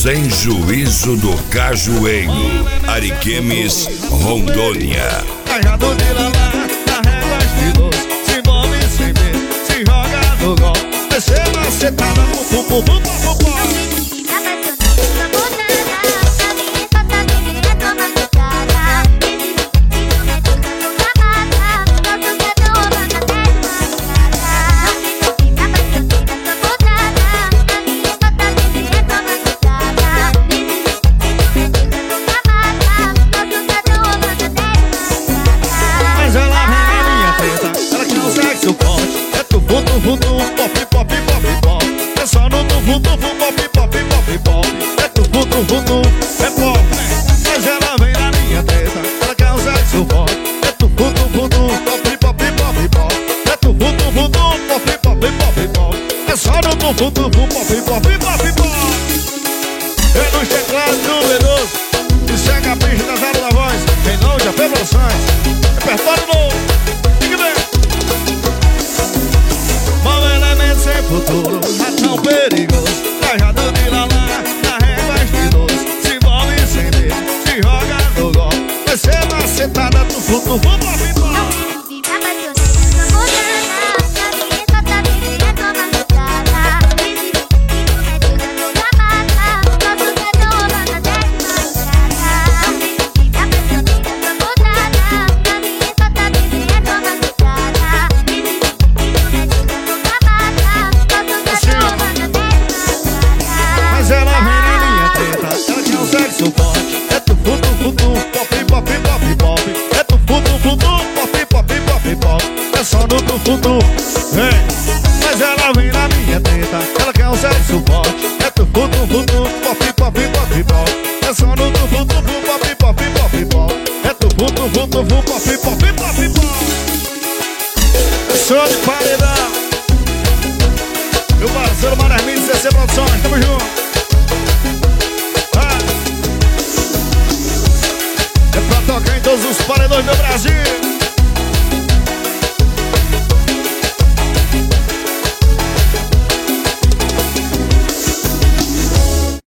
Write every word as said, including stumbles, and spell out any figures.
Sem Juízo do Cajueiro, Ariquemes, Rondônia. Cajado de lalá, carrega estilos, se envolve sem ver, se joga no gol. Desceu na setada, pum pum pum pum pum pum. Vudu, pop, pop, pop, pop. É só no vudu, vudu, pop, pop, pop, pop. É tu vudu, vudu, é pop. Mas ela vem na minha teta, ela quer um sexo forte. É tu vudu, vudu, pop, pop, pop, pop. É tu vudu, vudu, pop, pop, pop, pop. É só no vudu, vudu, pop, pop, pop, pop. É nos teclados do Veloso, isso é capricho das áreas da voz. Vem longe, a Produções, repertório novo. Sem futuro, é tão perigoso. Cajado de lalá, carrega estiloso. Se envolve sem ver, se joga no gol. Desceu na setada, tu futu, futu, futu. É tu fudu, fudu, pop, pop, pop, pop. É tu fudu, fudu, pop, pop, pop, pop. É só no tu fudu, vem. Mas ela vem na minha teta, ela quer um sexo forte. É tu fudu, fudu, pop, pop, pop, pop. É só no tu fudu, pop, pop, pop, pop. É tu fudu, fudu, pop, pop, pop, pop. É só de paredão. Meu parceiro Mararmini, C C Produções, tamo junto. Toca em todos os paredões do Brasil.